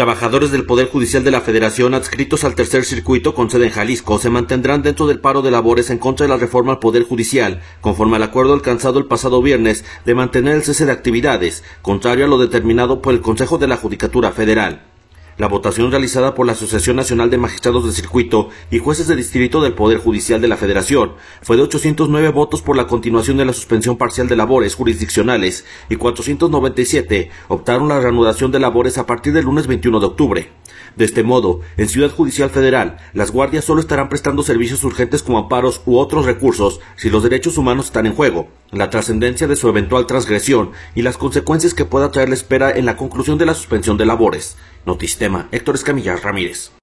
Trabajadores del Poder Judicial de la Federación adscritos al Tercer Circuito con sede en Jalisco se mantendrán dentro del paro de labores en contra de la reforma al Poder Judicial, conforme al acuerdo alcanzado el pasado viernes de mantener el cese de actividades, contrario a lo determinado por el Consejo de la Judicatura Federal. La votación realizada por la Asociación Nacional de Magistrados de Circuito y Jueces de Distrito del Poder Judicial de la Federación fue de 809 votos por la continuación de la suspensión parcial de labores jurisdiccionales y 497 optaron la reanudación de labores a partir del lunes 21 de octubre. De este modo, en Ciudad Judicial Federal, las guardias solo estarán prestando servicios urgentes como amparos u otros recursos si los derechos humanos están en juego, la trascendencia de su eventual transgresión y las consecuencias que pueda traer la espera en la conclusión de la suspensión de labores. Notistema, Héctor Escamilla Ramírez.